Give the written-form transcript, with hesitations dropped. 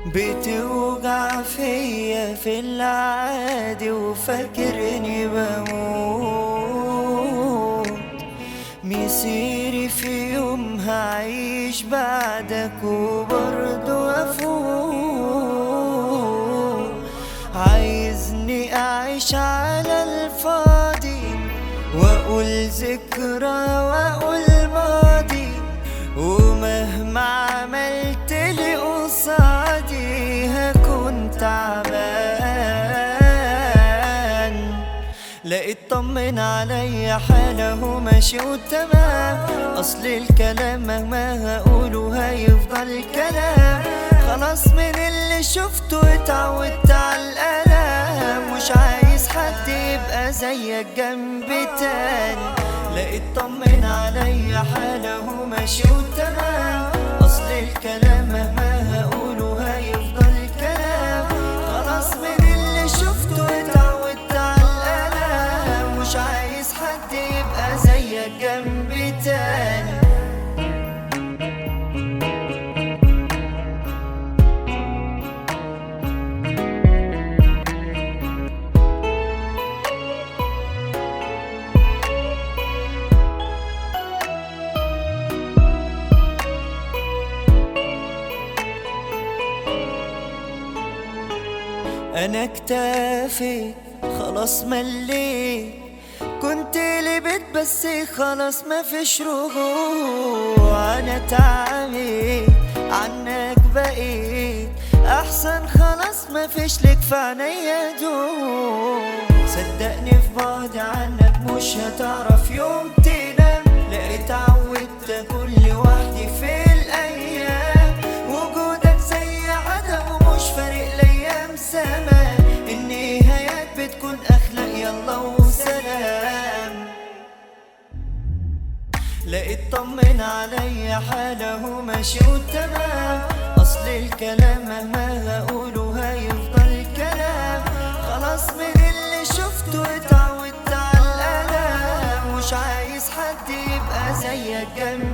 بتوجع فيا في العادي وفاكرني بموت. مسيري في يوم هعيش بعدك وبرضه افوق. عايزني اعيش على الفاضي واقول ذكرى واقول ماضي، ومهما عملت لي قصادي هكون تعبان. لقيت طمن عليا حاله وماشي وتمام، اصل الكلام مهما هقوله هيفضل كلام. خلاص من اللي شفته اتعودت على الالم، مش عايز حد يبقى زيك جنبي تاني. لقيت طمن عليا حاله وماشي وتمام، اصل الكلام مهما هقوله هيفضل كلام. خلاص من اللي شفته اتعودت على الالم، مش عايز حد يبقى زيك جنبي تاني. انا اكتفيت خلاص مليت، كنت لبيت بس خلاص مفيش رجوع. انا اتعميت عنك بقيت احسن، خلاص مفيش لك في عينيا دول. صدقني في بعد عنك مش هتعرف يوم تنام، لقيت عودت اكون لوحدي في الايام. وجودك زي عدم ومش فارق ليا مسامة، النهايات بتكون اخلاق يلا وسلام. لقيت طمن عليا حاله وماشي وتمام، اصل الكلام مهما هقوله هيفضل كلام. خلاص من اللي شفته اتعودت على الالم، مش عايز حد يبقى زيك جنبي.